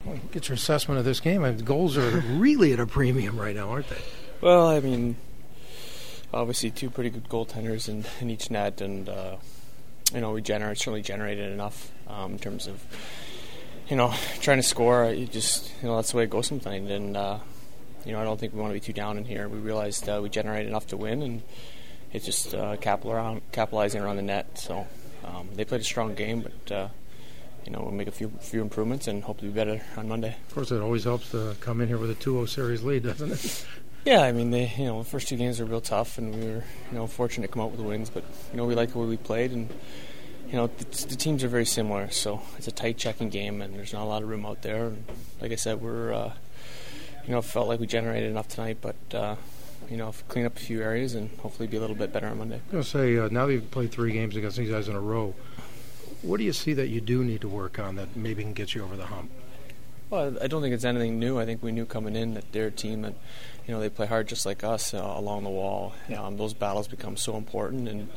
Get your assessment of this game. The goals are really at a premium right now, aren't they? Well, I mean, obviously two pretty good goaltenders in each net, and we certainly generated enough in terms of trying to score. That's the way it goes sometimes, and I don't think we want to be too down in here. We realized we generated enough to win, and it's just capitalizing around the net. So they played a strong game, but we'll make a few improvements and hope to be better on Monday. Of course, it always helps to come in here with a 2-0 series lead, doesn't it? Yeah, I mean, the first two games were real tough, and we were fortunate to come out with the wins. But we like the way we played, and the teams are very similar. So it's a tight checking game, and there's not a lot of room out there. And like I said, we're felt like we generated enough tonight, but clean up a few areas and hopefully be a little bit better on Monday. I was going to say, now that you've played 3 games against these guys in a row, what do you see that you do need to work on that maybe can get you over the hump? Well, I don't think it's anything new. I think we knew coming in that they're a team that, they play hard just like us along the wall. Those battles become so important, and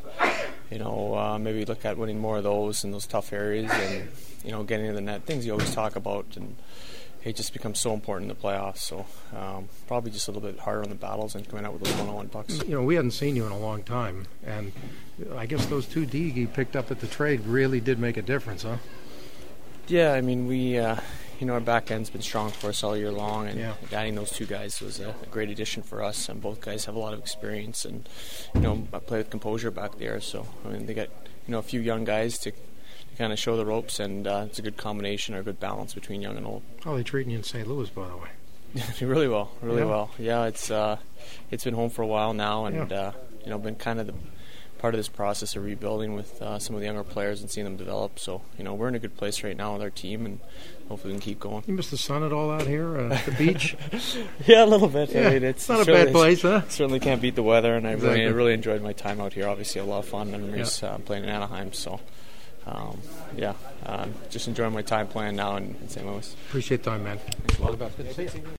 maybe look at winning more of those in those tough areas, and getting in the net. Things you always talk about, and it just becomes so important in the playoffs. So probably just a little bit harder on the battles and coming out with those one-on-one pucks. We hadn't seen you in a long time, and I guess those 2 D you picked up at the trade really did make a difference, huh? Yeah, I mean, we our back end's been strong for us all year long, and adding those 2 guys was a great addition for us. And both guys have a lot of experience, and I play with composure back there. So I mean, they got a few young guys to kind of show the ropes, and it's a good combination or a good balance between young and old. How are they treating you in St. Louis, by the way? Really well. Yeah, it's been home for a while now, and been kind of the part of this process of rebuilding with some of the younger players and seeing them develop. So we're in a good place right now with our team, and hopefully we can keep going. You miss the sun at all out here at the beach? Yeah, a little bit. Yeah, I mean, it's not a bad place, huh? Certainly can't beat the weather, and Exactly. I really enjoyed my time out here. Obviously, a lot of fun memories playing in Anaheim. So. Just enjoying my time playing now in St. Louis. Appreciate the time, man. Thanks a lot. Good to see you.